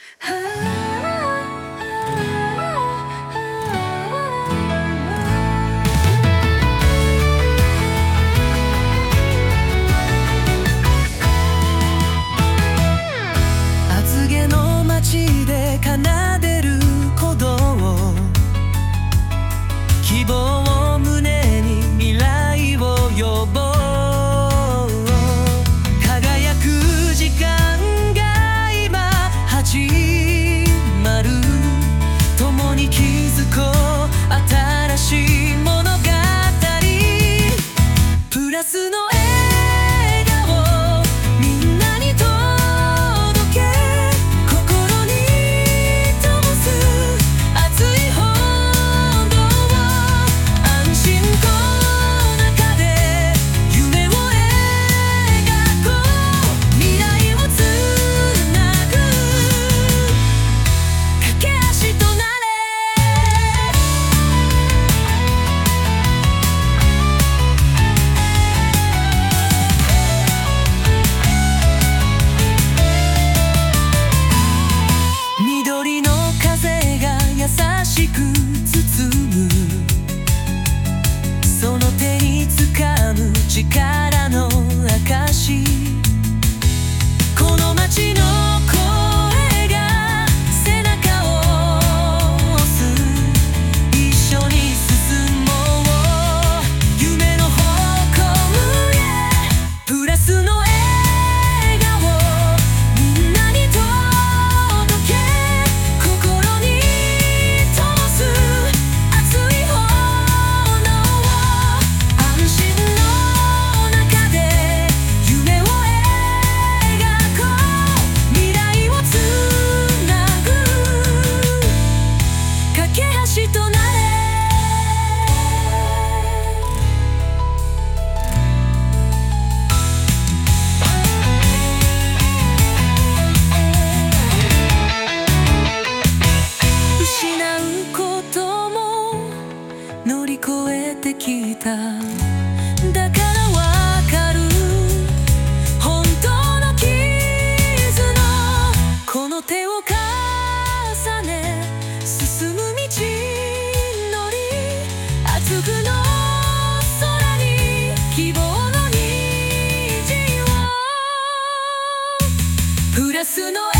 厚毛の街で奏でる鼓動、希望を胸に未来を呼ぼう。輝く時間が今始まる。共に気づこう新しい物語。プラスの笑顔みんなに届け、心に灯す熱い炎を。安心の中で夢を描こう。未来をつなぐ架け橋となれ。緑の風が優しく包む。その手に掴む力の証。この街の声が背中を押す。一緒に進もう夢の方向へ。プラスの笑顔みんなに届け、心に灯す熱い炎を。安心の中で夢を描こう。未来をつなぐ架け橋となれ。失うことも乗り越えてきた。だからわかる本当の絆。この手を重ね進む道のり。熱くの空に希望の虹を。プラスの